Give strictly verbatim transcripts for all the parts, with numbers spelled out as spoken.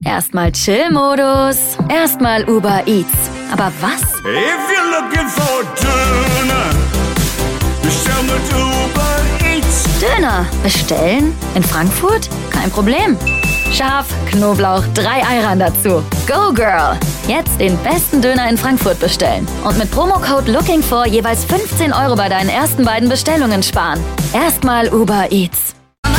Erstmal Chill-Modus, erstmal Uber Eats. Aber was? If you're looking for Döner, bestell mit Uber Eats. Döner bestellen? In Frankfurt? Kein Problem. Scharf, Knoblauch, drei Ayran dazu. Go Girl! Jetzt den besten Döner in Frankfurt bestellen. Und mit Promocode LOOKINGFOR jeweils fünfzehn Euro bei deinen ersten beiden Bestellungen sparen. Erstmal Uber Eats.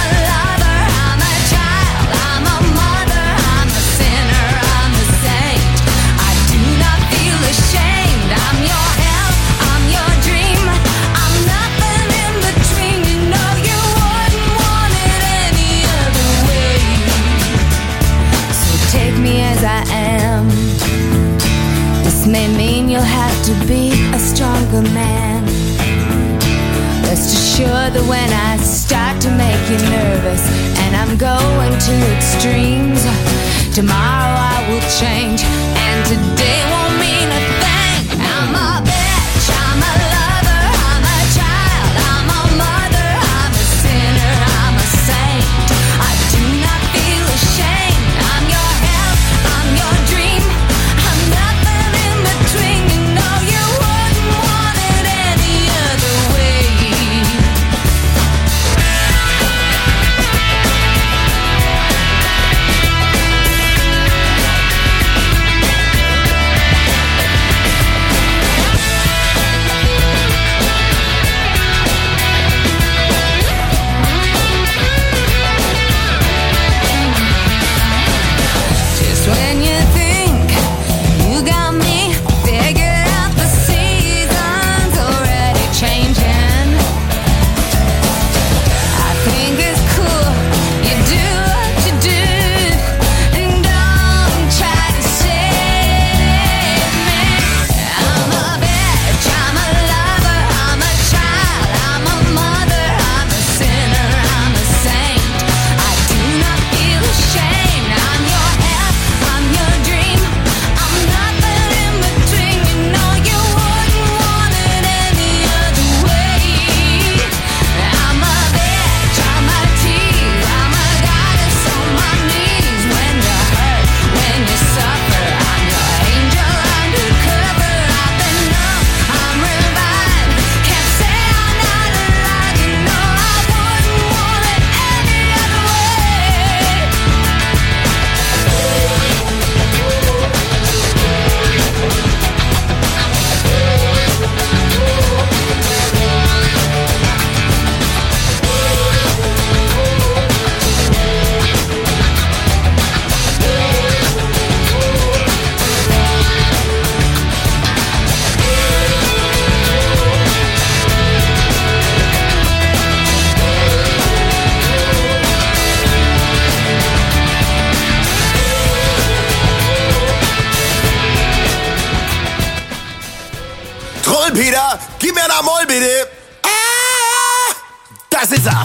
May mean you'll have to be a stronger man. Rest assured that when I start to make you nervous and I'm going to extremes, tomorrow I will change and today won't mean a thing. I'm a bitch, I'm a lover, I'm a child, I'm a mother, I'm a sinner, I'm a saint. I do not feel ashamed. I'm your hell, I'm your dream. I'm nothing in between. You know you wouldn't want it any other way. Just when you think you got me figured out, the season's already changing. I think it's cool you do what you do, and don't try to save me. I'm a bitch, I'm a lover, I'm a child, I'm a mother, I'm a sinner, I'm a saint. I do not feel ashamed. I'm your hell, I'm your dream. I'm nothing in between. You know you wouldn't want it any other way. I'm a bitch, I'm a tease, I'm a goddess on my knees. When you hurt, when you suffer, I'm your angel undercover. I've been numb, I'm revived. Can't say I'm not alive. You know I wouldn't want it any other way. Trollpeter, gib mir ein Moll bitte. Ah, das ist er.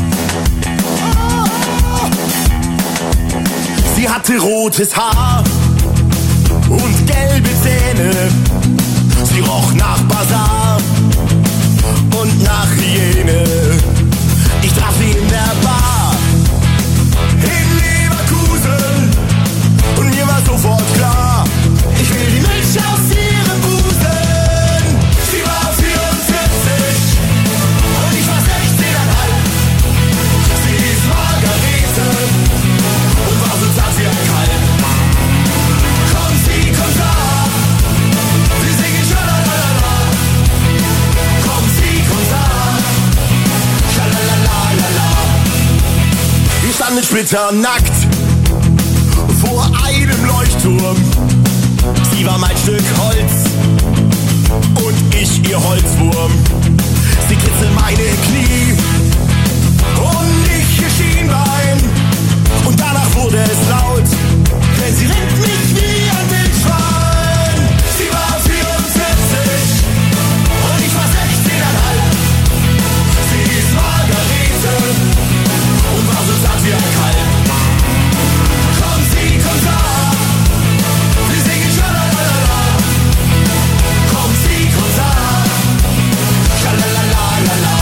Sie hatte rotes Haar und gelbe Zähne. Sie roch nach Basar und nach Hyäne. Ich traf sie in der Bar in Leverkusen und mir war sofort klar, ich will die Milch aus ihrem Busen. Sie war vierundvierzig und ich war sechzehneinhalb. Sie hieß Margarete und war so zart wie ein Kalb. Komm, sie kommt da, sie singen schalalala. Komm, sie kommt da, schalalalala. Wir standen splitternackt vor einem Leuchtturm. Sie war mein Stück Holz und ich ihr Holzwurm. Sie kitzelt meine Knie und ich ihr Schienbein. Und danach wurde es laut, denn sie rennt mich wie ein Wildschwein. Sie war vierundvierzig und ich war sechzehneinhalb. Sie hieß Margarete und war so zart wie ein Kalb. Komm, sie kommt da, wir singen schalalala. Komm, sie kommt da, schalalalala.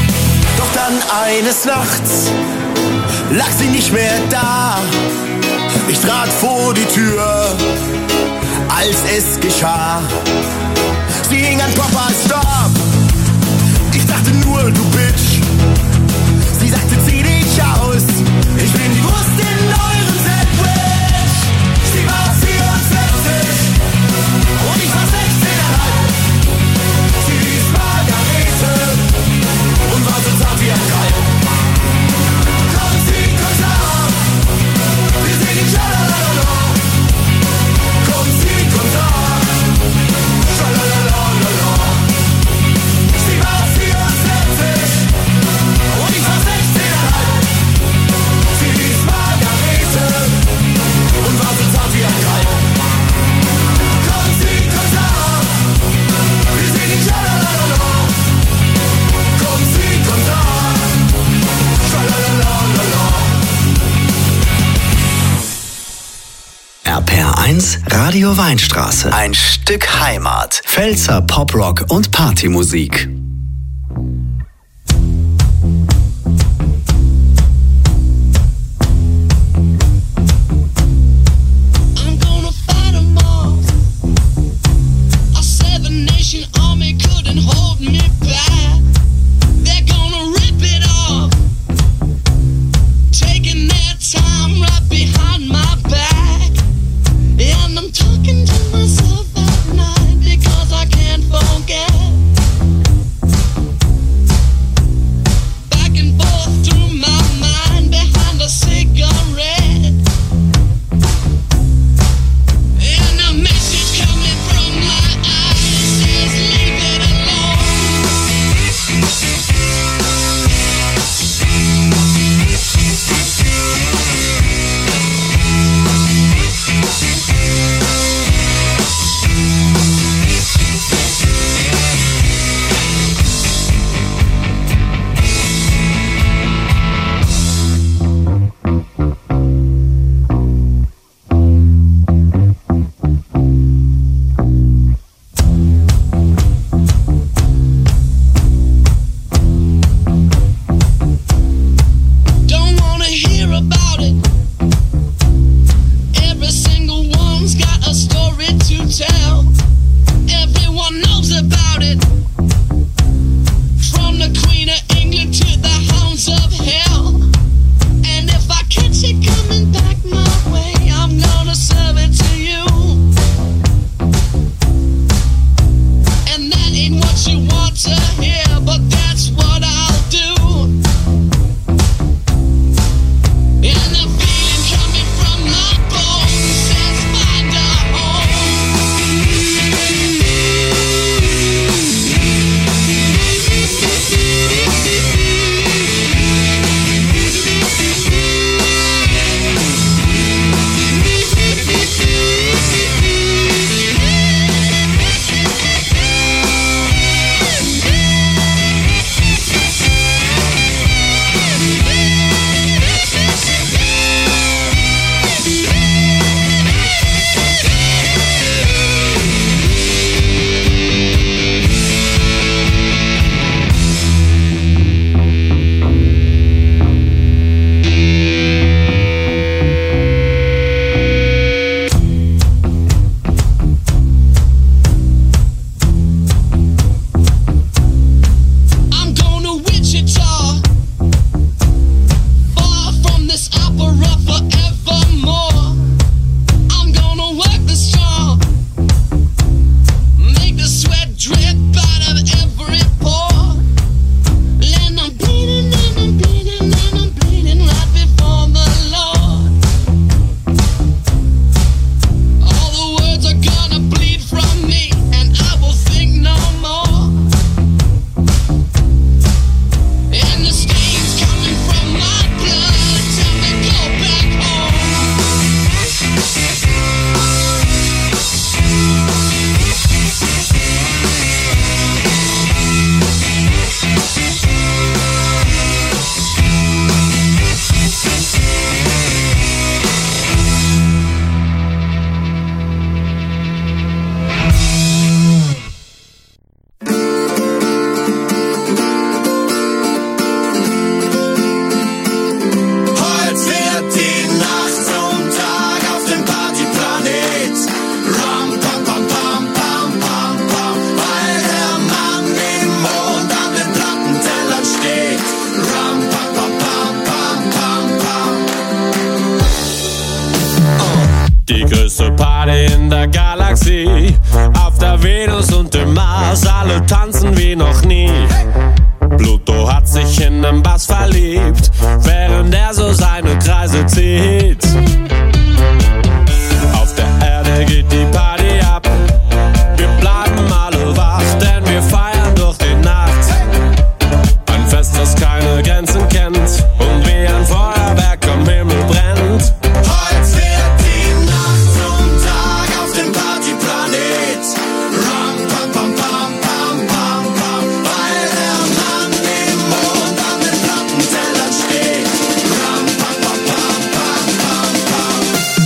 Doch dann eines Nachts lag sie nicht mehr da. Ich trat vor die Tür, als es geschah. Sie hing an Papas Stab. Ich dachte nur, du Bitch. Sie sagte, zieh dich aus. Ich bin die Wurst in eurem Sandwich. Sie war vierundvierzig und ich war sechzehneinhalb. Sie hieß Margarete und war so zart wie ein Kalb. Komm, sie, komm, sag, wir singen Schalalala. Komm, sie, komm, sag, Schalalalala. Sie war vierundvierzig und ich war sechzehneinhalb. Sie hieß Margarete und war so zart wie ein Kalb. Komm, sie, komm, sag, wir singen Schalalala. Komm, sie, komm, sag, Schalalalala. R P R eins Radio Weinstraße. Ein Stück Heimat. Pfälzer Poprock und Partymusik. I'm gonna fight 'em all. A seven-nation army couldn't hold me back. They're gonna rip it off, taking their time right behind my back. And I'm talking to myself at night because I can't forget. Back and forth through my mind behind a cigarette. And a message coming from my eyes says leave it alone. Don't wanna hear about it. Every single one's got a story to tell. Everyone knows about it. From the Queen of England to the hounds of hell. And if I catch it coming back my way, I'm gonna serve it to you. And that ain't what you want to hear, but that's what I'll do. And the feeling coming from my bones says find a I'm going to Wichita, far from this opera forevermore. Party in der Galaxie, auf der Venus und dem Mars, alle tanzen wie noch nie. Pluto hat sich in den Bass verliebt, während er so seine Kreise zieht. Auf der Erde geht die Party ab, wir bleiben alle wach, denn wir feiern durch die Nacht. Ein Fest, das keine Grenzen kennt und wie ein Feuerwerk am Himmel brennt. Heute wird die Nacht zum Tag auf dem Partyplanet. Ram, pam, pam, pam, pam, pam, pam, weil der Mann im Mond an den Plattentellern steht. Ram, pam, pam, pam, pam, pam, pam.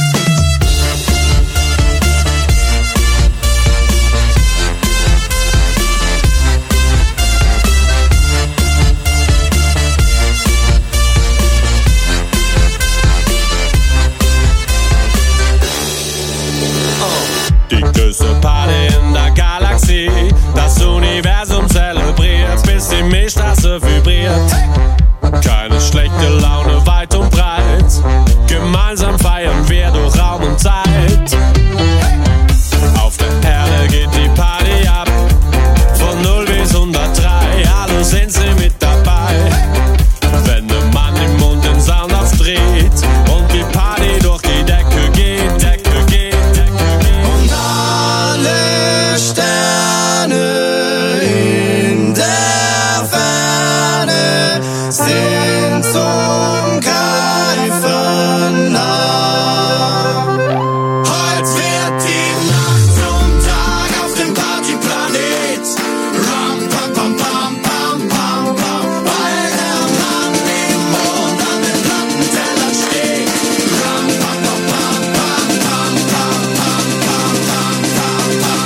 Die größte Party in der Galaxie, das Universum zelebriert, bis die Milchstraße vibriert. Keine schlechte Laune weit und breit, gemeinsam feiern wir durch Raum und Zeit. Auf der Erde geht die Party ab, von null bis hundertdrei, alle sind sie mit dabei. Wenn der Mann im Mund den Sound aufdreht und die Party durch die Decke geht, Decke geht, Decke geht. Und alle Sterne in der Ferne sind zum Greifen nah. Heute wird die Nacht zum Tag auf dem Partyplanet. Ram, pam, pam, pam, pam, pam, pam, weil der Mann im Mond an den Plattentellern steht. Ram, pam, pam, pam, pam, pam, pam, pam, pam, pam, pam, pam,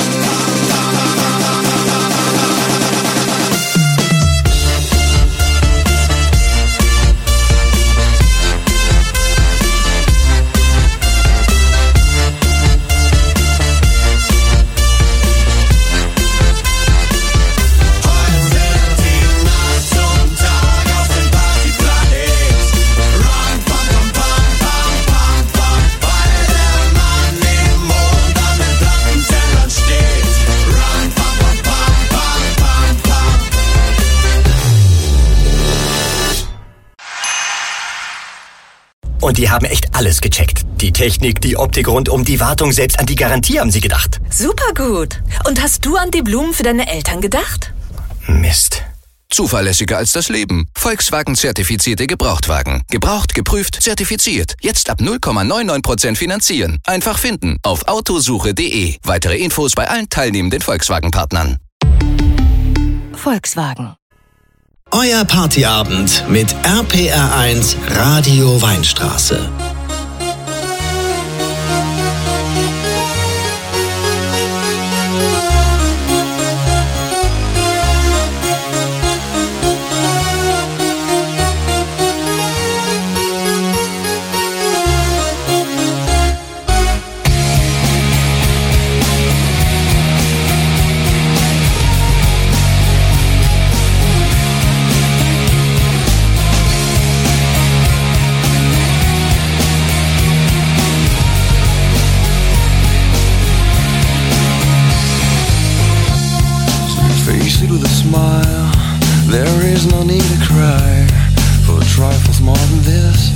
Heute wird die Nacht zum Tag auf dem Partyplanet. Ram, pam, pam, pam, pam, pam, pam, weil der Mann im Mond an den Plattentellern steht. Ram, pam, pam, pam, pam, pam, pam. Und die haben echt alles gecheckt. Die Technik, die Optik rundum, die Wartung, selbst an die Garantie haben sie gedacht. Super gut. Und hast du an die Blumen für deine Eltern gedacht? Mist. Zuverlässiger als das Leben. Volkswagen-zertifizierte Gebrauchtwagen. Gebraucht, geprüft, zertifiziert. Jetzt ab null Komma neunundneunzig Prozent finanzieren. Einfach finden auf autosuche punkt de. Weitere Infos bei allen teilnehmenden Volkswagen-Partnern. Volkswagen. Euer Partyabend mit R P R eins Radio Weinstraße. Face it with a smile. There is no need to cry for trifles more than this.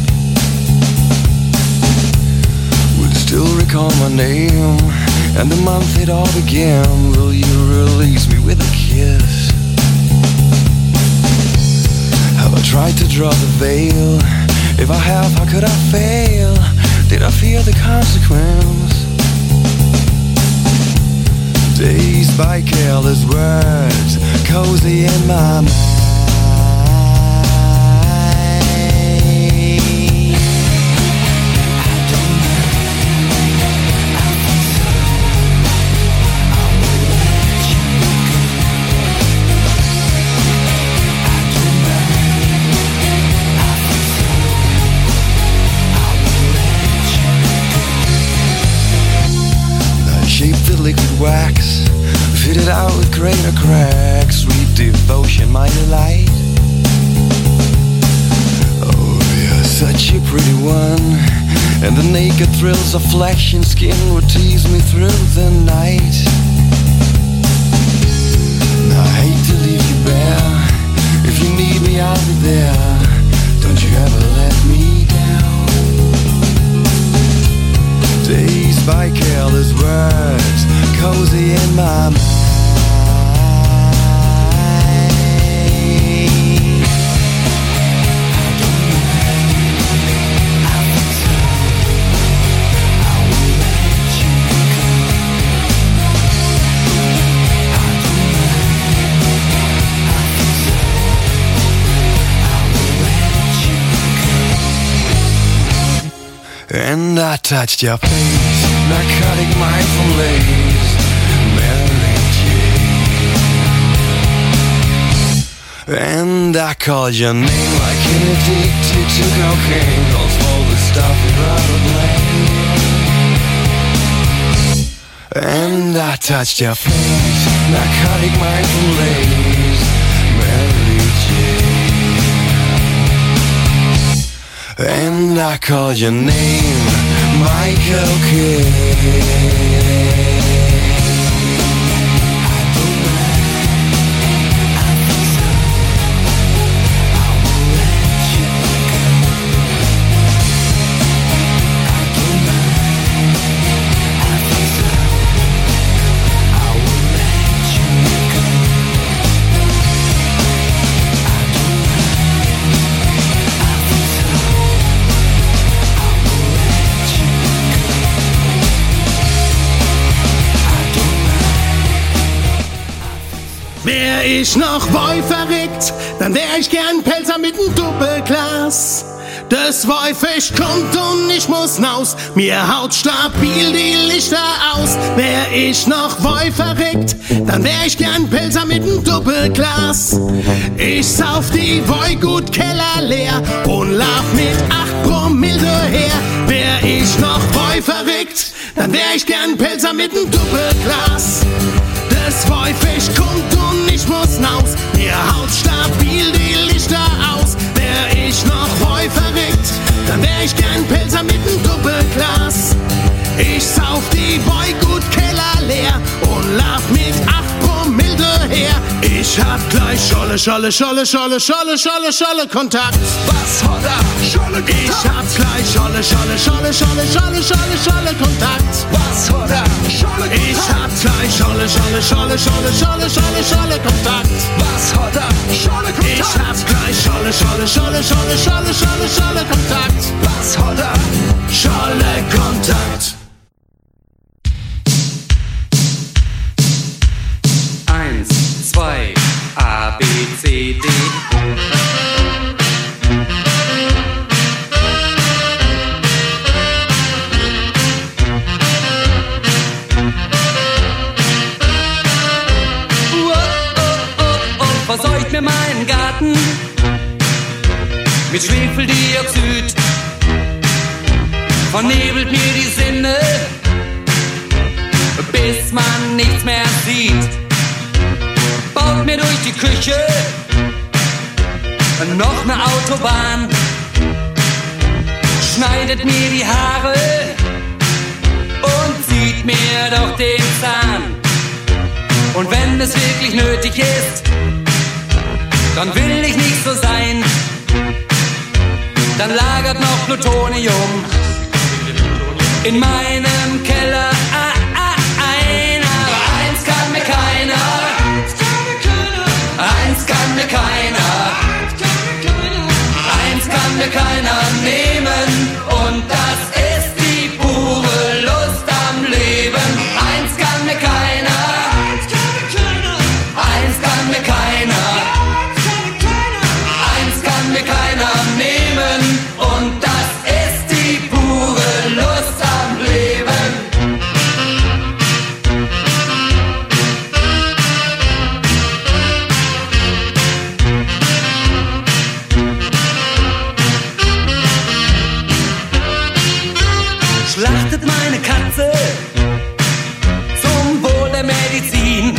Will you still recall my name and the month it all began? Will you release me with a kiss? Have I tried to draw the veil? If I have, how could I fail? Did I fear the consequence? Dazed by careless words, cozy in my mind. Liquid wax, fitted out with greater cracks. Sweet devotion, my delight. Oh, yes, such a pretty one, and the naked thrills of flesh and skin would tease me through the night. Now, I hate to leave you bare. If you need me, I'll be there. Don't you ever let me down. Dazed by careless words, cozy in my mind. And I touched your face, narcotic mindful lace, Mary Jane. And I called your name like an addicted to cocaine, calls all the stuff without a blame. And I touched your face, narcotic mindful lace, Mary Jane. And I called your name, Michael Kidd. Wär ich noch Woi verrückt, dann wär ich gern Pelzer mit nem Doppelglas. Das Woi-Fisch kommt und ich muss naus, mir haut stabil die Lichter aus. Wär ich noch Woi verrückt, dann wär ich gern Pelzer mit nem Doppelglas. Ich sauf die Woi gut Keller leer und lauf mit acht Promille her. Wär ich noch Woi verrückt, dann wär ich gern Pelzer mit nem Doppelglas. Das Woi-Fisch kommt und ich muss naus, mir haut stabil die Lichter aus. Wär ich noch Woi verrückt, dann wär ich gern Pelzer mit nem Doppelglas. Ich sauf die Woi gut Keller leer und lauf mit acht Promille her. Ich hab gleich Scholle, Scholle, Scholle, Scholle, Scholle, Scholle, Scholle Kontakt. Was hat er? Scholle Kontakt. Ich hab gleich Scholle, Scholle, Scholle, Scholle, Scholle, Scholle, Scholle Kontakt. Was hat er? Scholle Kontakt. Ich hab gleich Scholle, Scholle, Scholle, Scholle, Scholle, Scholle, Scholle Kontakt. Was hat er? Scholle Kontakt. Ich hab gleich Scholle, Scholle, Scholle, Scholle, Scholle, Scholle, Scholle Kontakt. Was hat er? Scholle Kontakt. Eins, zwei, A, B, C, D. Verseucht mir meinen Garten mit Schwefeldioxid, vernebelt mir die Sinne, bis man nichts mehr sieht. Baut mir durch die Küche noch eine Autobahn, schneidet mir die Haare und zieht mir doch den Zahn. Und wenn es wirklich nötig ist, dann will ich nicht so sein. Dann lagert noch Plutonium in meinem Keller ein. Aber eins kann mir keiner, eins kann mir keiner, eins kann mir keiner nehmen. Und das ist die pure Lust am Leben. Eins kann mir keiner, eins kann mir keiner, eins kann mir keiner nehmen. Und das ist die pure Lust am Leben. Schlachtet meine Katze zum Wohl der Medizin,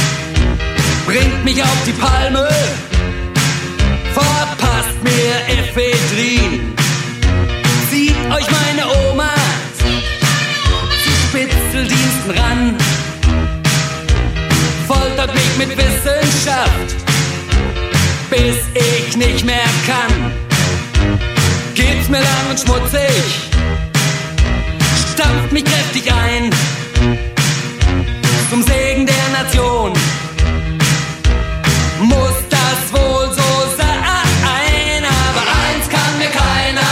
bringt mich auf die Palme, verpasst mir F Ephedrin. Zieht euch meine Oma zu Spitzeldiensten ran. Foltert mich mit Wissenschaft, bis ich nicht mehr kann. Geht's mir lang und schmutzig, stampft mich kräftig ein. Zum Segen der Nation muss das wohl so sein. Aber eins kann mir keiner,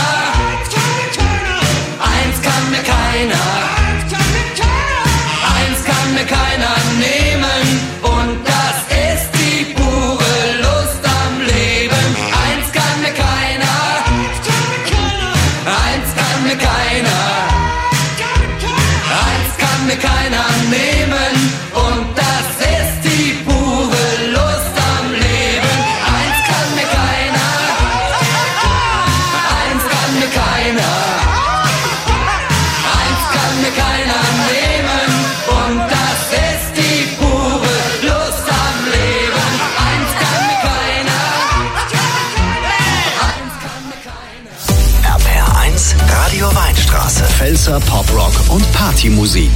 eins kann mir keiner, eins kann mir keiner nehmen. Und das ist die pure Lust am Leben. Eins kann mir keiner, eins kann mir keiner, eins kann mir keiner nehmen. Und das ist die pure Lust am Leben. Eins kann mir keiner, eins kann mir keiner, eins kann mir keiner nehmen. Und das ist die pure Lust am Leben. Eins kann mir keiner, eins kann mir keiner. R P R eins Radio Weinstraße. Pfälzer Poprock und Partymusik.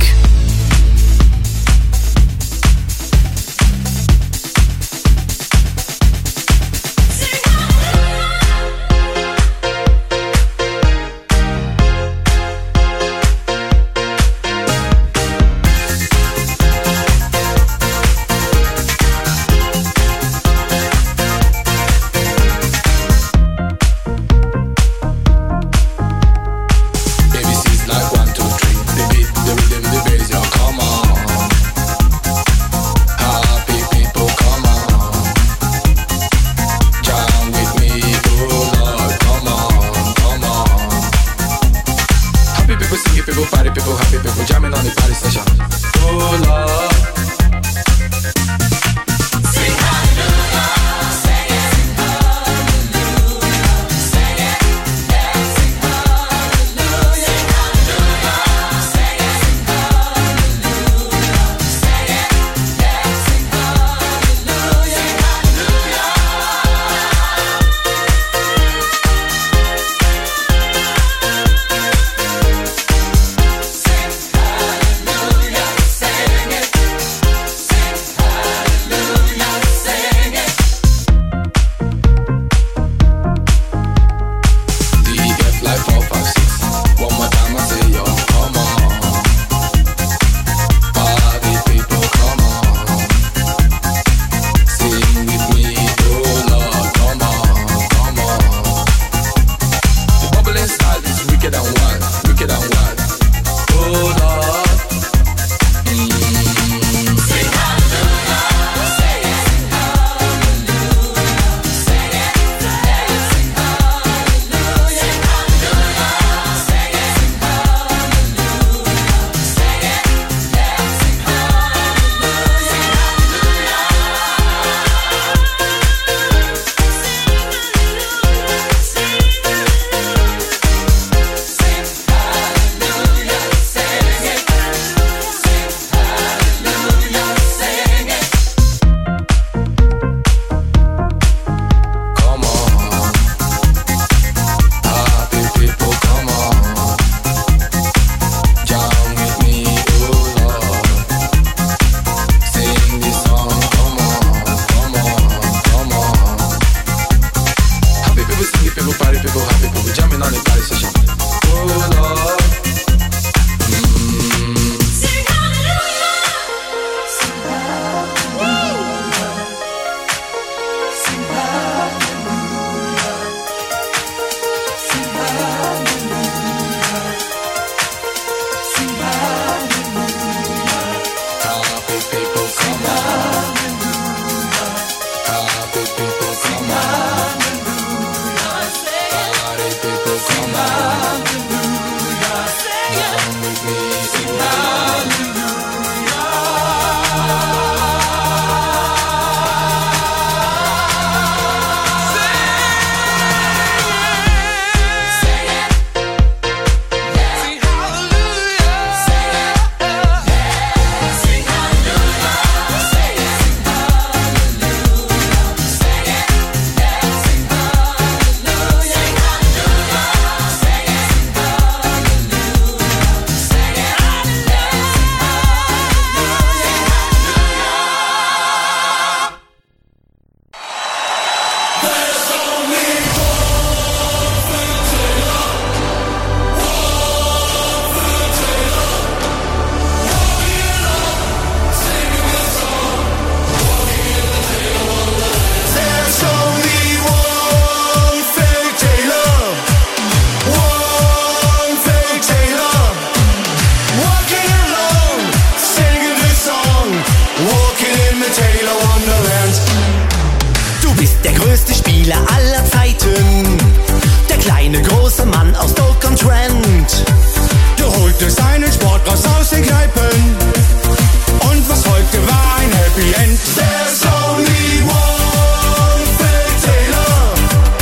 Spieler aller Zeiten, der kleine große Mann aus Stoke-on-Trent. Du holtest einen Sport raus aus den Kneipen und was folgte war ein Happy End. There's only one Phil Taylor,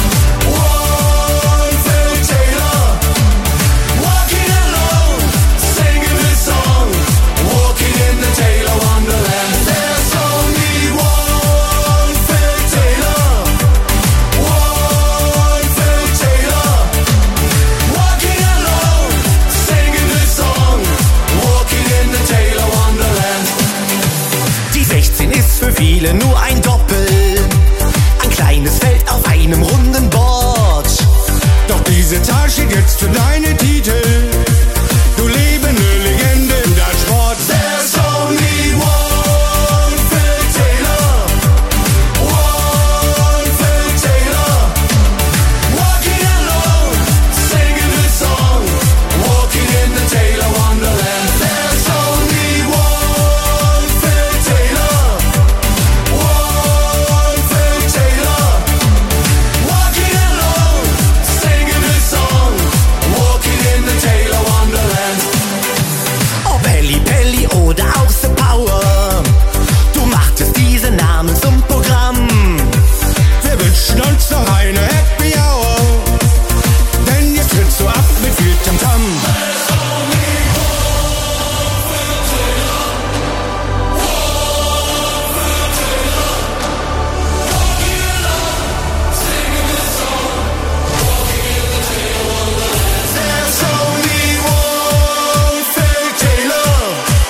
one Phil Taylor, walking alone, singing this song, walking in the Taylor Wonderland. There's only one Phil Taylor, one Phil Taylor, walking alone, singing this song, walking in the Taylor Wonderland. Die sechzehn ist für viele nur ein Doppel, ein kleines Feld auf einem runden Board. Doch diese Tasche jetzt für deine Titel, du lebende Legende im Dartsport. There's only one Phil Taylor, one Phil Taylor, walking alone, singing this song, walking in the Taylor Wonderland. There's only one Phil Taylor, one Phil Taylor, walking alone, singing this song, walking in the Taylor Wonderland. Ob Helly Pelli oder auch The Power, du machtest diese Namen zum Programm. Wir wünschen uns noch eine Happy Hour, denn jetzt trittst du ab mit viel Tamtam. There's only one Phil Taylor,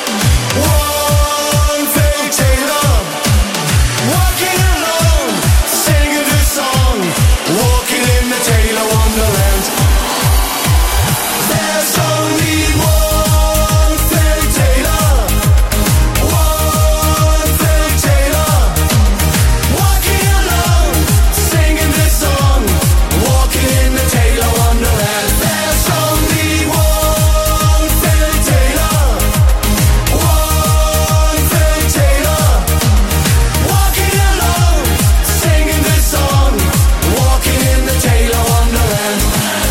one Phil Taylor, walking alone, singing this song, walking in the Taylor Wonderland. There's only one Phil Taylor, one Phil Taylor, walking alone, singing this song, walking in the Taylor Wonderland. There's only one Phil Taylor, one Phil Taylor, walking alone, singing this song, walking in the Taylor Wonderland.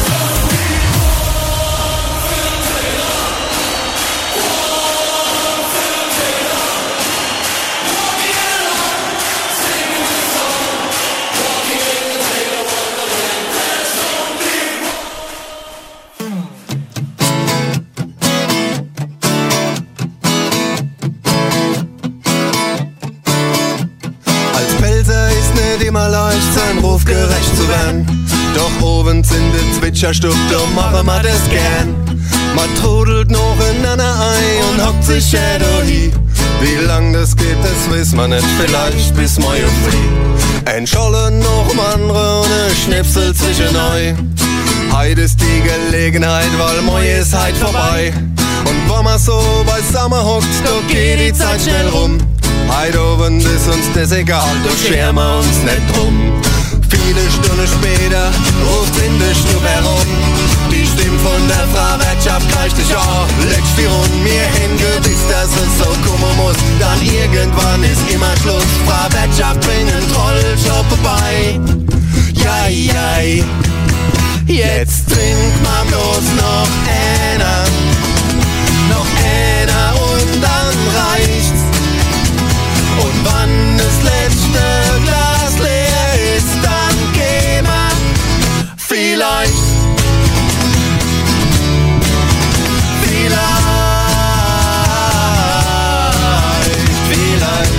Als Pelzer ist nicht immer leicht, seinem Ruf gerecht zu werden. Doch oben sind die Zwitscherstub, doch machen wir das gern. Man trudelt noch ineinander ein und hockt sich ja dahin. Wie lang das geht, das weiß man nicht, vielleicht bis morgen früh. Ein Schollen noch um andere und ein Schnipsel zwischen euch. Heut ist die Gelegenheit, weil morgen ist heut vorbei. Und wenn man so beisammen hockt, da geht die Zeit schnell rum. Heut Abend ist uns das egal, da scheren wir uns nicht drum. Viele Stunden später ruft in der Stube herum. Die Stimme von der Frau Wirtschaft kreischt dich an. Legst die Runde mir hingewiss, dass es so kommen muss. Dann irgendwann ist immer Schluss. Frau Wirtschaft, bring einen Trolljob vorbei. Ja, ja, jetzt trinkt man bloß noch einer. Noch einer und dann reicht's. Und wann das letzte Glas leer ist, dann gehen wir vielleicht, vielleicht, vielleicht.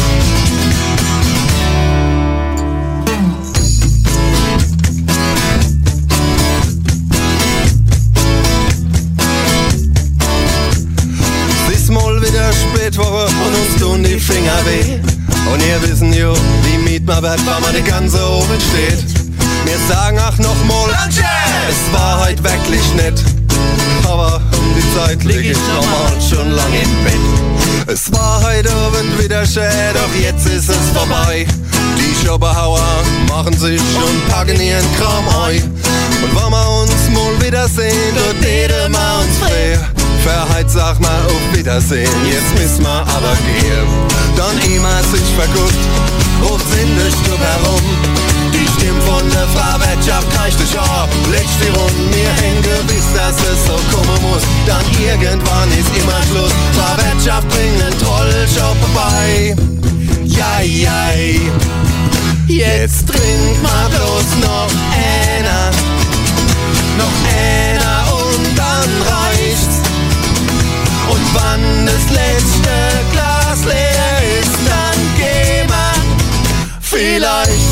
Es ist mal wieder Spätwoche und uns tun die Finger weh. Und ihr wissen jo, wie miet man wird, wenn man die ganze oben steht. Wir sagen ach nochmal, es war heute wirklich nett. Aber um die Zeit lieg ich normal schon lang im Bett. Es war heute Abend wieder schön, doch jetzt ist es vorbei. Die Schoberhauer machen sich und packen ihren Kram ein. Und wenn wir uns mal wiedersehen, dort reden wir uns frei. Für heute sag mal auf Wiedersehen, jetzt müssen wir aber gehen. Dann immer sich verguckt, ruft in der Stub herum. Die Stimme von der Fahrwirtschaft reicht dich ab, legst die Runden, mir hängen gewiss, dass es so kommen muss. Dann irgendwann ist immer Schluss, Fahrwirtschaft bringt einen Trollshop vorbei. Jai, jai, jetzt trink mal bloß noch einer, noch einer und dann reicht's. Und wann das letzte Glas leer ist, dann geh mal vielleicht.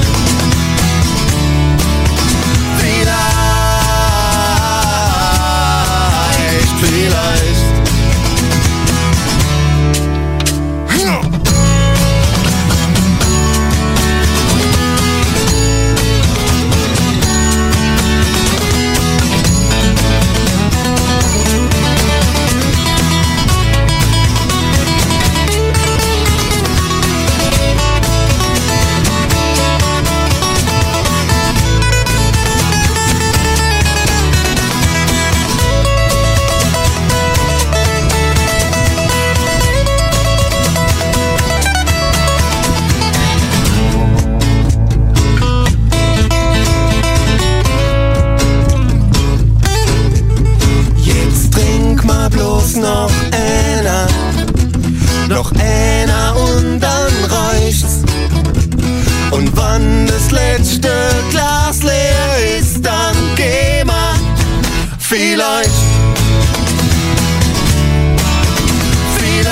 Vielleicht, vielleicht. Noch einer, noch einer und dann reicht's. Und wann das letzte Glas leer ist, dann geh mal vielleicht. Vielleicht,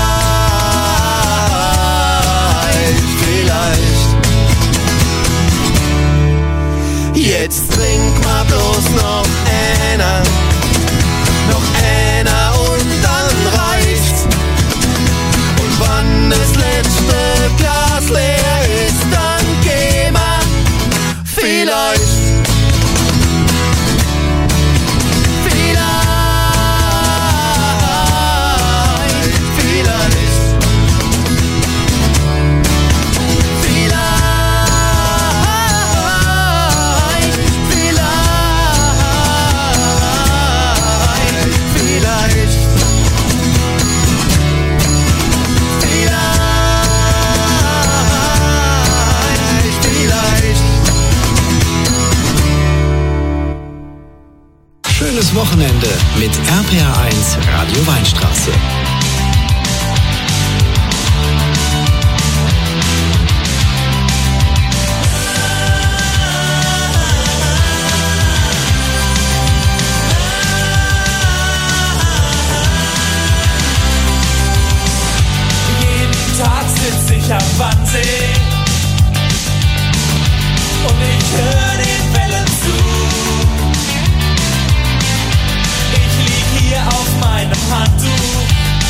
vielleicht. Jetzt trink mal bloß noch einer, noch einer und dann reicht's. Und wann das letzte Glas leer ist, dann geh mal vielleicht. Vielleicht, vielleicht. Vielleicht, vielleicht. Vielleicht. Schönes Wochenende mit R P R eins Radio Weinstraße. Jeden Tag sitz ich am Wannsee und ich höre den Wellen zu. Ich lieg hier auf meinem Handtuch,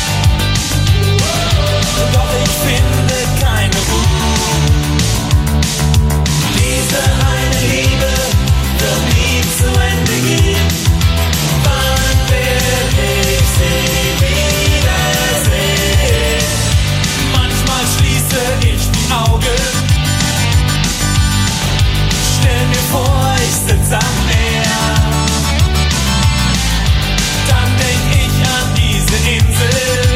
doch ich finde keine Ruhe. Diese eine Liebe wird nie zu Ende gehen. Wann werd ich sie wiedersehen? Manchmal schließe ich die Augen, stell mir vor, ich sitz am Meer. Dann denk ich an diese Insel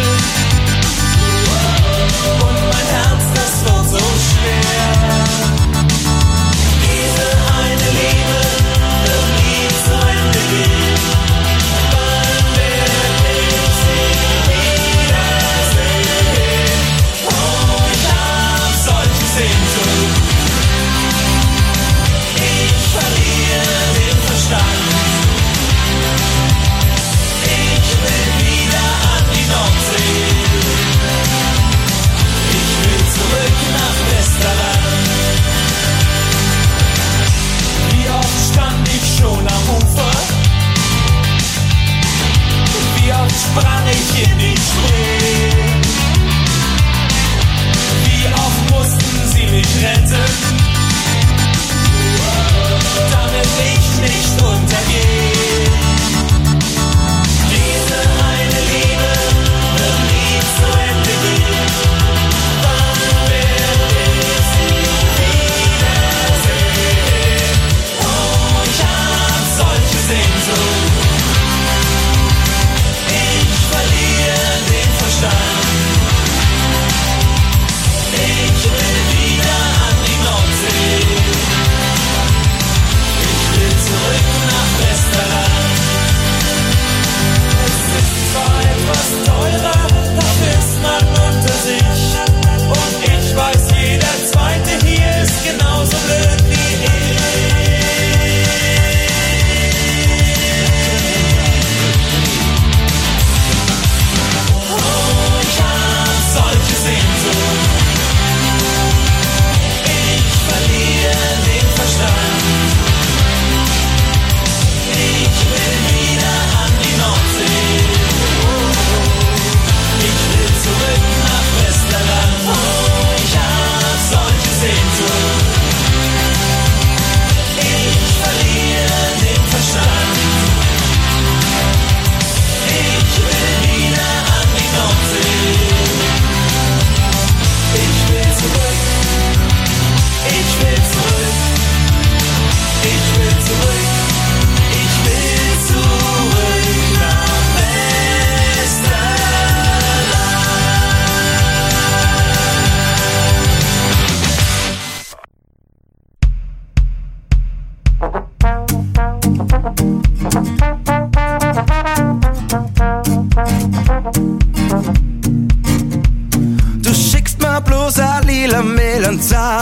und mein Herz, das wird so schwer. Diese eine Liebe wird nie zu Ende gehen. Wann werd ich sie wiedersehen? Oh, ich hab solche Sehnsucht. Ich verliere den Verstand. Ich will wieder an die Nordsee. Ich will zurück nach Westerland. Wie oft stand ich schon am Ufer? Wie oft sprang ich in die Spree? Wie oft mussten sie mich retten, damit ich nicht untergehe. Diese eine Liebe wird nie zu Ende gehen. Wann werd ich sie wiedersehen? Oh, ich hab solche Sehnsucht. Ich verliere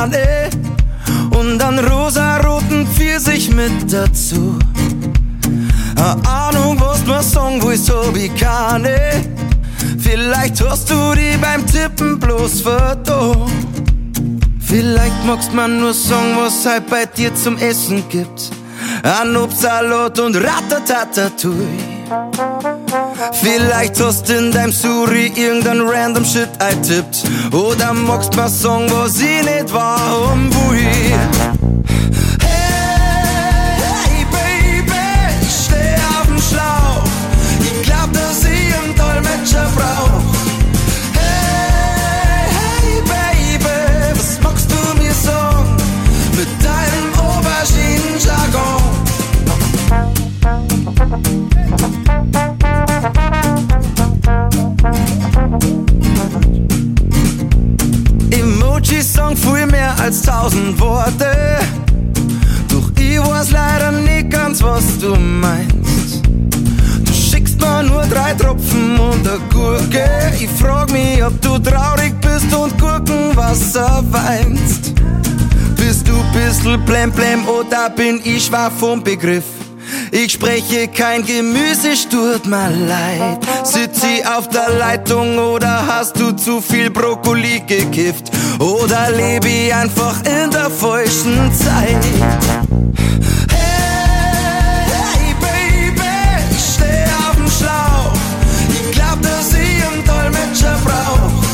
Sahne und einen rosaroten Pfirsich mit dazu. Eine Ahnung, was man sagen willst, hab ich keine. Vielleicht hast du die beim Tippen bloß vertan. Vielleicht magst man nur sagen, was halt bei dir zum Essen gibt. Ein Obstsalat und Ratatatatouille. Vielleicht hast du in deinem Suri irgendein random Shit eintippt. Oder magst mal sagen, was ich nicht warum will. Hey, Baby, ich steh auf dem Schlauch. Ich glaub, dass ich einen Dolmetscher brauch. Hey, hey, Baby, was magst du mir sagen mit deinem Auberginen-Jargon? Emojis sagen viel mehr als tausend Worte. Doch ich weiß leider nicht ganz, was du meinst. Du schickst mir nur drei Tropfen und eine Gurke. Ich frag mich, ob du traurig bist und Gurkenwasser weinst. Bist du bissl blem blem oder bin ich schwach vom Begriff? Ich spreche kein Gemüse, es tut mir leid. Sitz ich auf der Leitung oder hast du zu viel Brokkoli gekifft? Oder lebe ich einfach in der falschen Zeit? Hey, hey, Baby, ich steh auf dem Schlauch. Ich glaub, dass ich einen Dolmetscher brauch.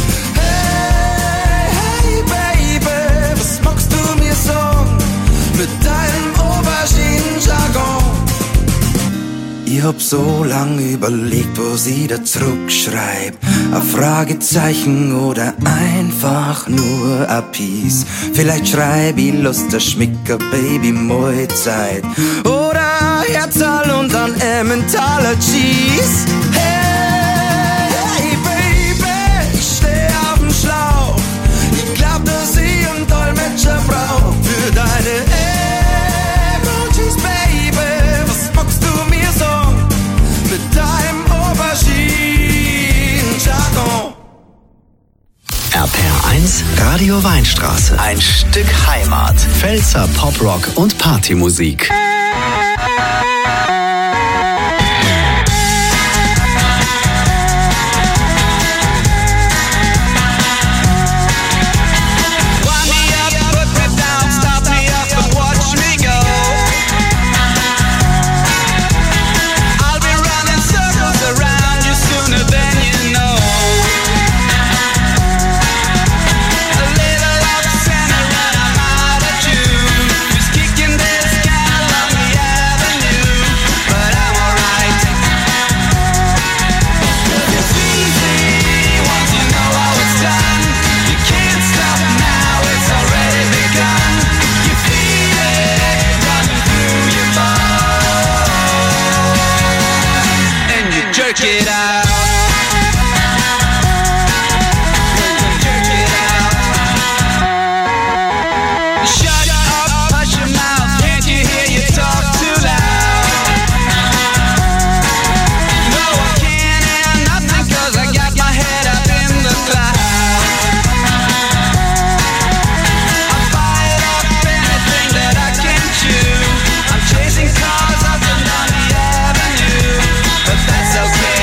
Hey, hey, Baby, was magst du mir sagen mit deinem Auberginen-Jargon? Ich hab so lang überlegt, was ich da zurückschreib. Ein Fragezeichen oder einfach nur ein Piece. Vielleicht schreib ich Lust der Schmicker, Baby, Mahlzeit. Oder ein Herzal und ein Emmentaler Cheese. Hey, hey, Baby, ich steh auf dem Schlauch. Ich glaub, dass ich einen Dolmetscher brauch für deine Emojis, Baby. Was magst du mir sagen mit deinem Auberginen-Jargon? R P R eins Radio Weinstraße. Ein Stück Heimat. Pfälzer Poprock und Partymusik. Get out. Shut up, hush your mouth. Can't you hear you talk too loud? No, I can't hear nothing 'cause I got my head up in the clouds. I bite up anything that I can chew. I'm chasing cars up and down the avenue, but that's okay.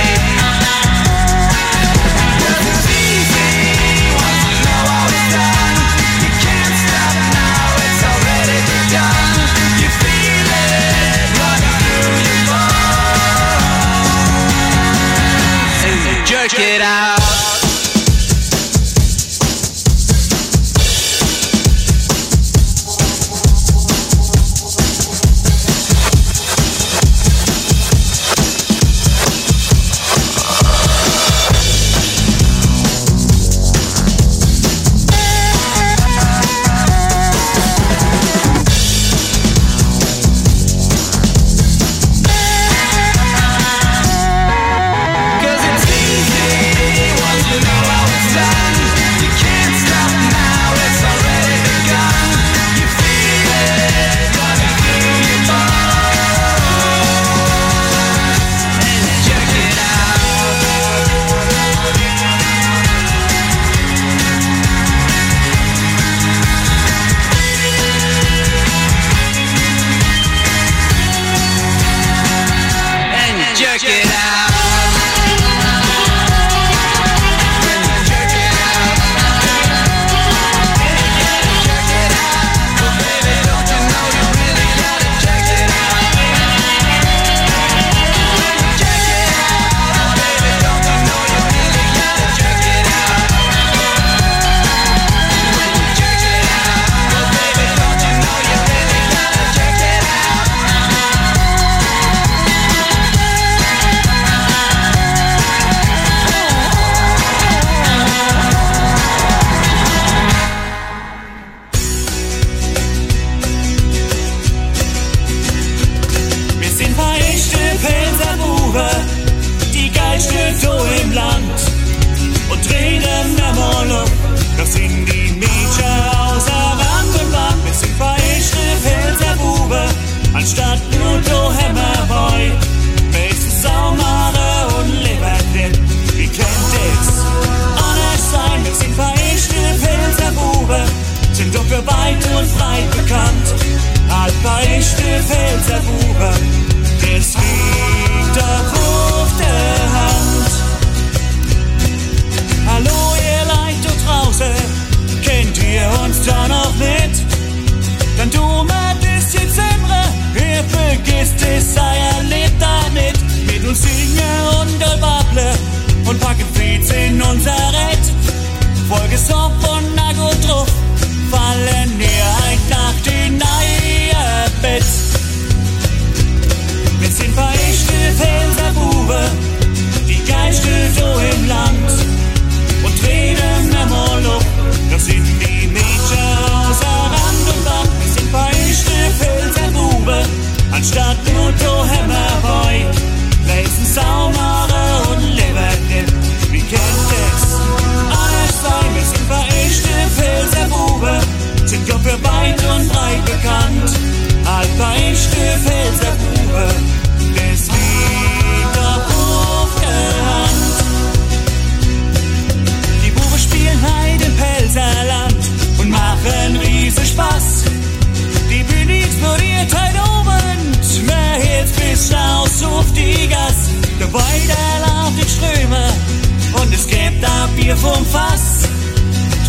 Jerk it out. Cause it's easy once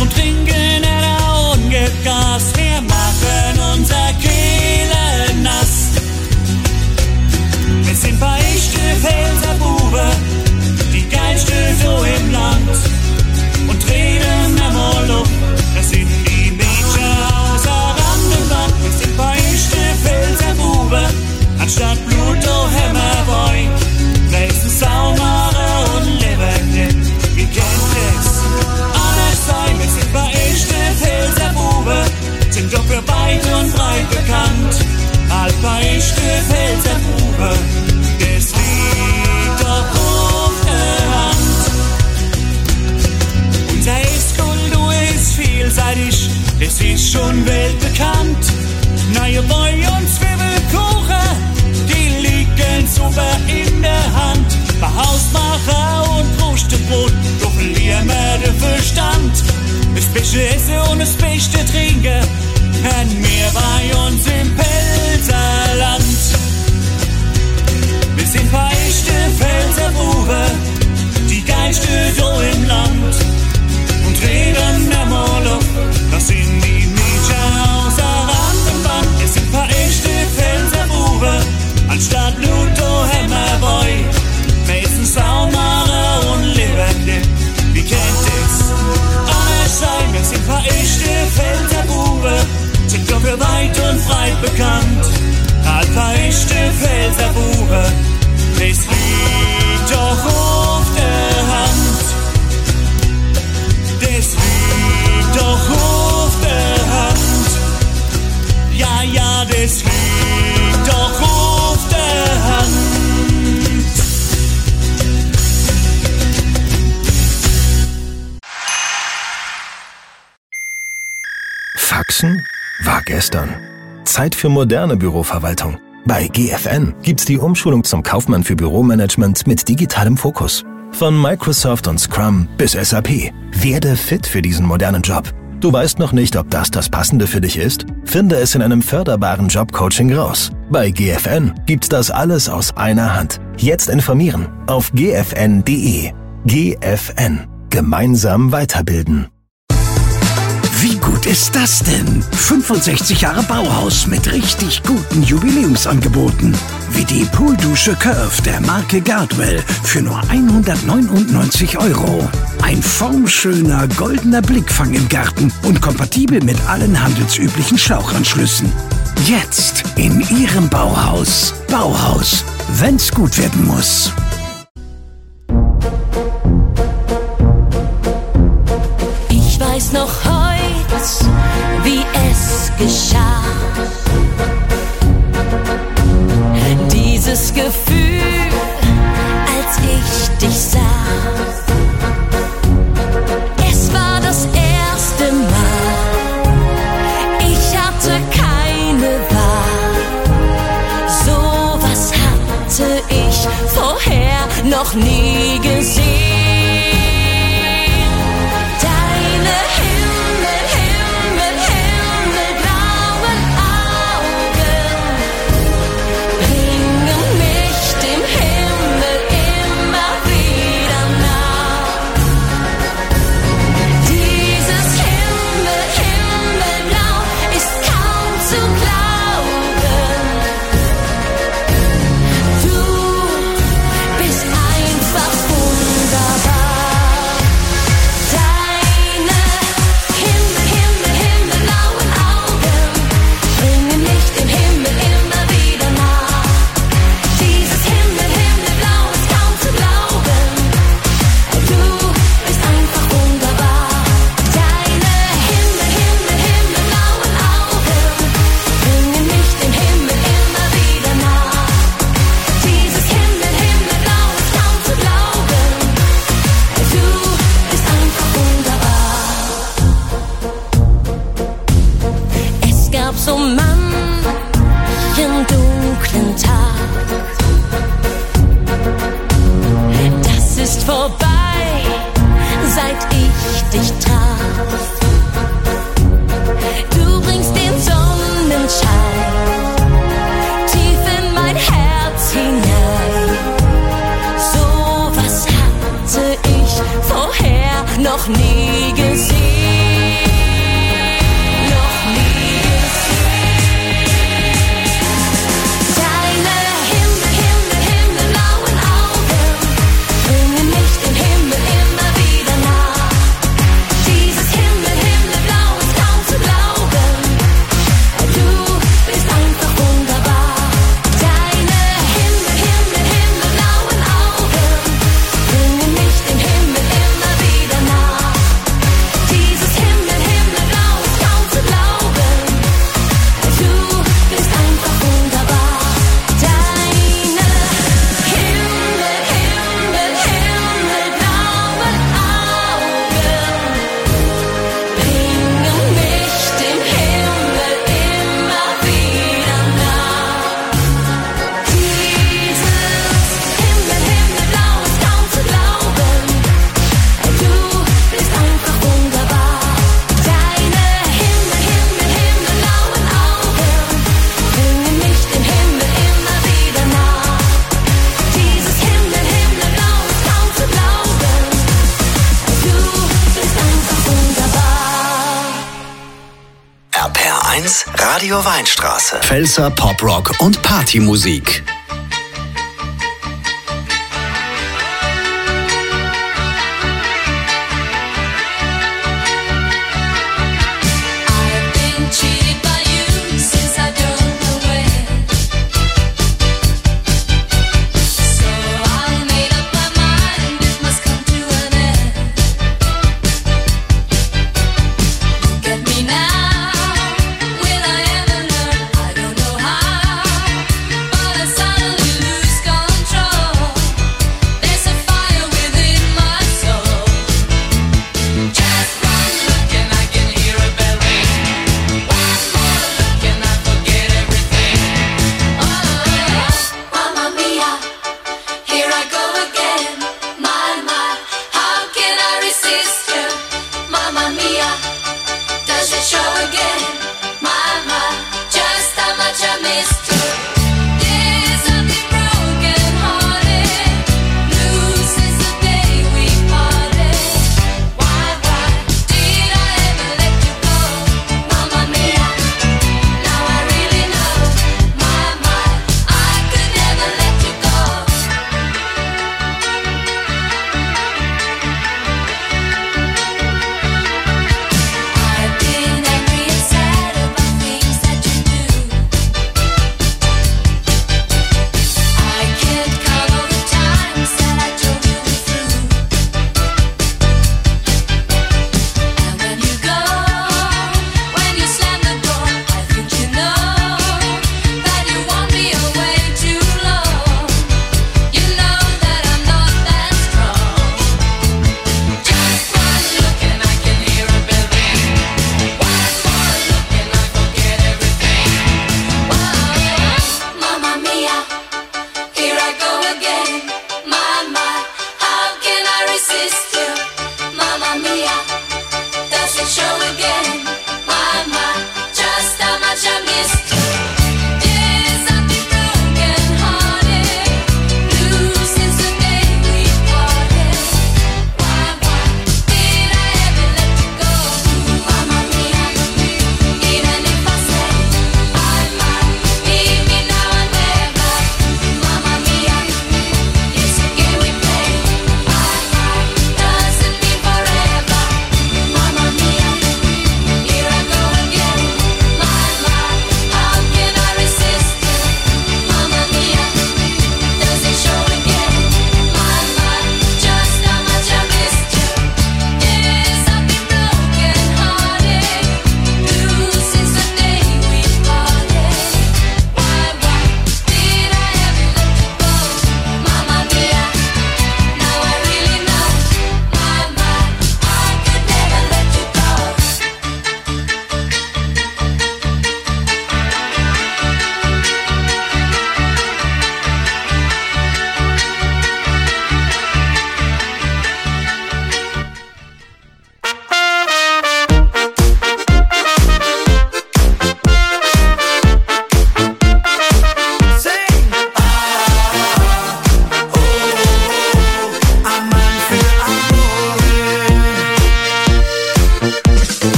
und trinken er und gibt Gas. Wir machen unser Kehle nass. Wir sind bei echte Pfälzer Bube, die geilste so im Land. Und reden einmal um, das sind die Mädchen außer Rand und Band. Wir sind bei echte Pfälzer Bube, anstatt Blut o Hämmerboy. Weißen Saumare und Leberknecht, wie kennt es alles sein? Wir sind bei echte Pfälzer Bube, sind doch für weit und breit bekannt. Als bei echte Pfälzer Bube, das liegt doch auf der Hand. Unser Esskultur ist vielseitig, es ist schon weltbekannt. Neue Boy und Zwiebelkuchen, die liegen super in der Hand. Bei Hausmacher und Brustebrot, doch verlieren wir den Verstand. Das beste Essen und das beste Trinken, haben wir bei uns im Pfälzerland. Wir sind bei echte Pfälzer Bube, die geilste so im Land. Und reden einmal auf, das sind die Mädchen außer Rand und Band. Wir sind bei echte Pfälzer Bube, anstatt Luto Hämmerboy. Weißen Saumare und Leberknecht, wie kennt es alles sein? Wir sind bei echte Pfälzer Bube, sind doch für weit und breit bekannt. Als bei echte Pfälzer Bube, das liegt doch auf der Hand. Das liegt doch auf der Hand. Ja, ja, das liegt doch auf der Hand. Faxen war gestern. Zeit für moderne Büroverwaltung. Bei G F N gibt's die Umschulung zum Kaufmann für Büromanagement mit digitalem Fokus. Von Microsoft und Scrum bis S A P. Werde fit für diesen modernen Job. Du weißt noch nicht, ob das das Passende für dich ist? Finde es in einem förderbaren Jobcoaching raus. Bei G F N gibt's das alles aus einer Hand. Jetzt informieren auf g f n punkt d e. G F N. Gemeinsam weiterbilden. Wie gut ist das denn? fünfundsechzig Jahre Bauhaus mit richtig guten Jubiläumsangeboten. Wie die Pooldusche Curve der Marke Gardwell für nur hundertneunundneunzig Euro. Ein formschöner goldener Blickfang im Garten und kompatibel mit allen handelsüblichen Schlauchanschlüssen. Jetzt in Ihrem Bauhaus. Bauhaus, wenn's gut werden muss. Ich weiß noch heute, wie es geschah. Dieses Gefühl, als ich dich sah. Es war das erste Mal, ich hatte keine Wahl. So was hatte ich vorher noch nie gesehen. noch nie gesehen. eins Radio Weinstraße. Pfälzer Poprock und Partymusik.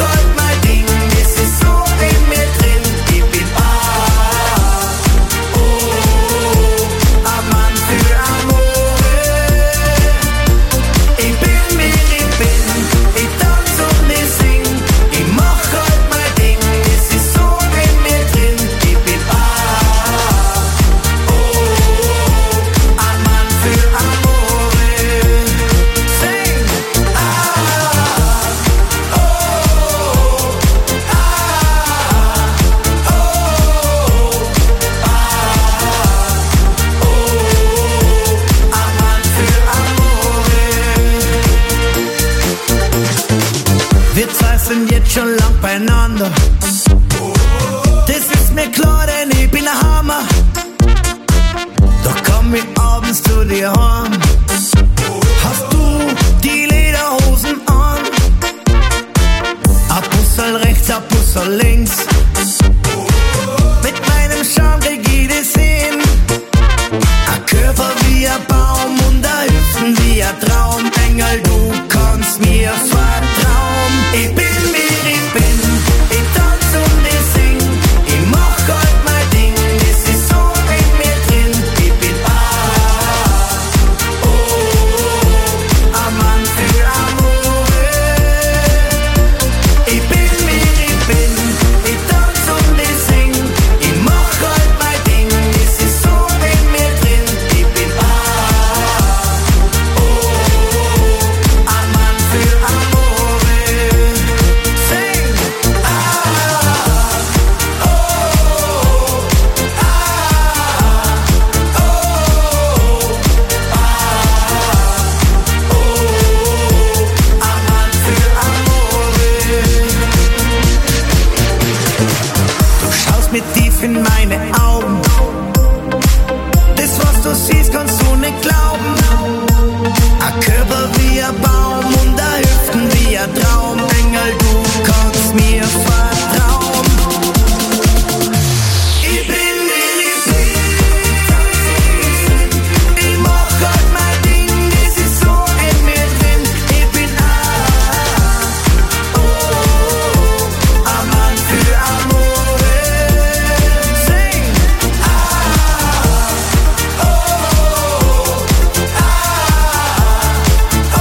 Oh sind jetzt schon lang beieinander. Das ist mir klar, denn ich bin ein Hammer. Doch komm ich abends zu dir heim. Hast du die Lederhosen an? Ein Pussel rechts, ein Pussel links. Mit meinem Charme krieg ich das hin. Ein Körper wie ein Baum und ein Hüften wie ein Traumengel. Du kannst mir vertrauen. Ich bin wie ich bin. Ich tanz und ich sing. Ich mach halt mein Ding. Es ist so in mir drin. Ich bin ah, oh, ein Mann für Amore. Ich bin wie ich bin. Ich tanz und ich sing. Ich mach halt mein Ding. Es ist so in mir drin. Ich bin ah, oh, ein Mann für Amore. Sing ah, oh, ah, oh, ah, oh, ein Mann für Amore. Du schaust mir tief in meine Augen. Das, was du siehst, kannst du nicht glauben. Ein Körper wie ein Baum und ein Hüften wie ein Traumengel. Du kannst mir vertrauen. Ich bin wie ich bin. Ich mach halt mein Ding. Es ist so in mir drin. Ich bin ah, oh, ein Mann für Amore. Sing ah, oh, ah, oh,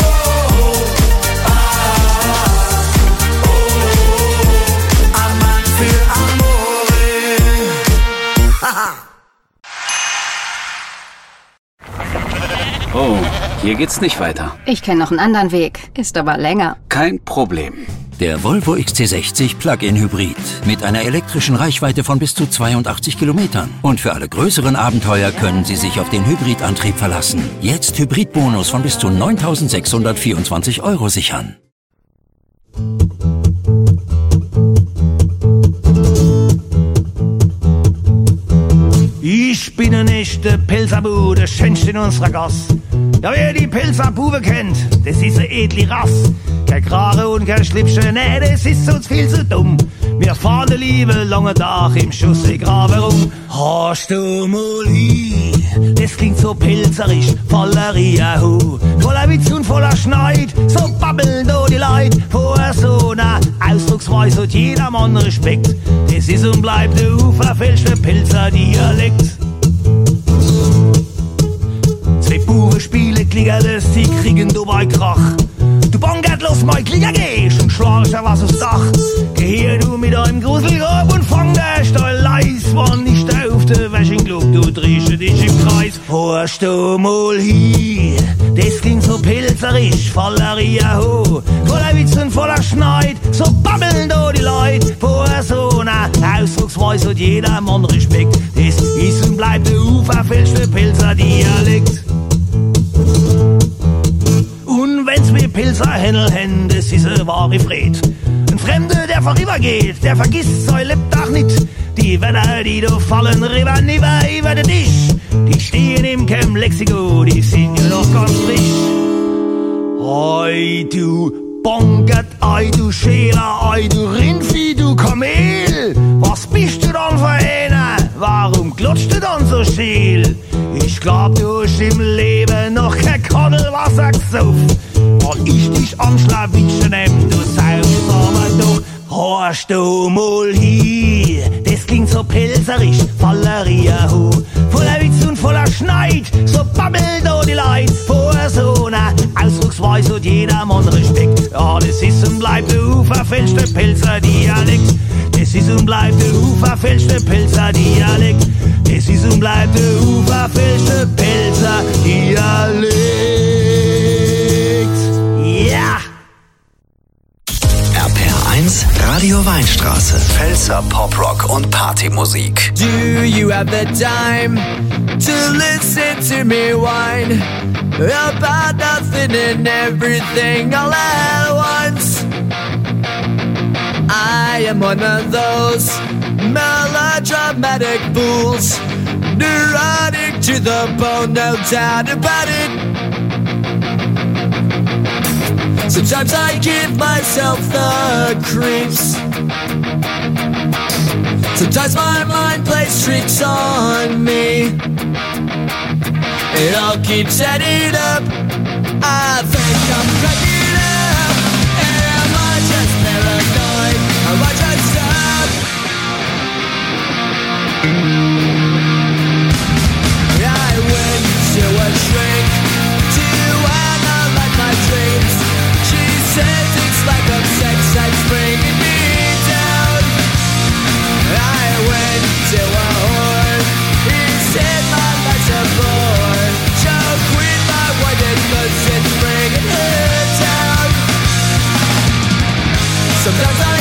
ah, ein Mann für Amore. Haha. Oh, hier geht's nicht weiter. Ich kenne noch einen anderen Weg, ist aber länger. Kein Problem. Der Volvo X C sechzig Plug-in Hybrid mit einer elektrischen Reichweite von bis zu zweiundachtzig Kilometern. Und für alle größeren Abenteuer können Sie sich auf den Hybridantrieb verlassen. Jetzt Hybridbonus von bis zu neuntausendsechshundertvierundzwanzig Euro sichern. Ich bin ein echter Pilzerbu, der schönste in unserer Gasse. Ja, wer die Pilzerbube kennt, das ist eine edle Rass. Kein Krare und kein Schlipsche, nee, das ist uns viel zu dumm. Wir fahren der Liebe lange Tag im Schussegraben rum. Hast du mal hi, das klingt so pilzerisch, voller Riahu. Voller Witz und voller Schneid, so babbeln da die Leid. Vor so einer Ausdrucksweise hat jedermann Respekt. Das ist und bleibt der unverfälschte Pilzer-Dialekt. Zwei Buben spielen Klingerles, sie kriegen dabei Krach. Du bongert los, mein Klinger gehst und schlagst ja was aufs Dach. Geh hier du mit deinem Gruselgrab und fang der Stall leis, wann nicht auf der Wäschenglub, du drehst dich im Kreis. Hörst du mal hi, das klingt so pilzerisch, voller Riahu. Voller Witz und voller Schneid, so babbeln da die Leute. Vor so einer Ausdrucksweise hat jedermann Respekt. Das ist und bleibt der unverfälschte Pilzer-Dialekt. Und wenn's mir Pilzer Händel hen, das ist eine wahre Fred. Ein Fremder, der vorübergeht, der vergisst sein Lebtag nicht. Die Wetter, die da fallen, rüber, nüber, über den Tisch. Die stehen im Camp Lexiko, die sind ja noch ganz frisch. Ei, du Bongert, ei, du Schäler, ei, du Rindvieh, du Kamel. Was bist du dann für einer? Warum glotzt du dann so scheel? Ich glaub, du hast im Leben noch kein Kaddelwasser gesoffen. Weil ich dich am Schlawittchen nehm, du saufst aber doch. Hörst du mal hi, das klingt so pilzerisch, voller Riahu. Voller Witz und voller Schneid, so babbeln da die Leid. Vor so einer Ausdrucksweise hat jedermann Respekt. Ja, das ist und bleibt der unverfälschte Pilzer-Dialekt. Das ist und bleibt der unverfälschte Pilzer-Dialekt. Das ist und bleibt der unverfälschte Pilzer-Dialekt. Ja! R P R eins Radio Weinstraße. Pfälzer Poprock und Partymusik. Do you have the time to listen to me whine about nothing and everything all at once? am one of those melodramatic fools, neurotic to the bone, no doubt about it. Sometimes I give myself the creeps. Sometimes my mind plays tricks on me. It all keeps adding up. I think I'm cracking up. Am I just paranoid? Am I just up? I went to a shrink to analyze my dreams. She says it's like a sex that's bringing me down. I went to a whore. He said my life's a bore. Choke with my white cause it's bringing her down. Sometimes I